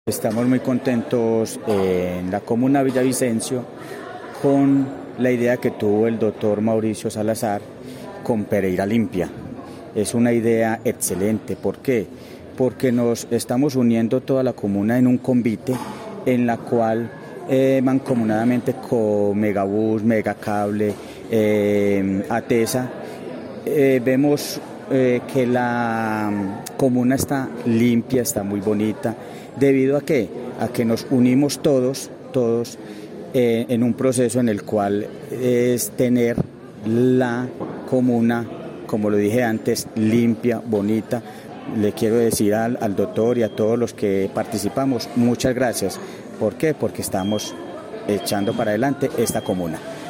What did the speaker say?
Estamos muy contentos en la comuna Villavicencio con la idea que tuvo el doctor Mauricio Salazar con Pereira Limpia. Es una idea excelente. ¿Por qué? Porque nos estamos uniendo toda la comuna en un convite en la cual mancomunadamente con Megabús, Megacable, Atesa, vemos que la comuna está limpia, está muy bonita. ¿Debido a qué? A que nos unimos todos en un proceso en el cual es tener la comuna, como lo dije antes, limpia, bonita. Le quiero decir al doctor y a todos los que participamos, muchas gracias. ¿Por qué? Porque estamos echando para adelante esta comuna.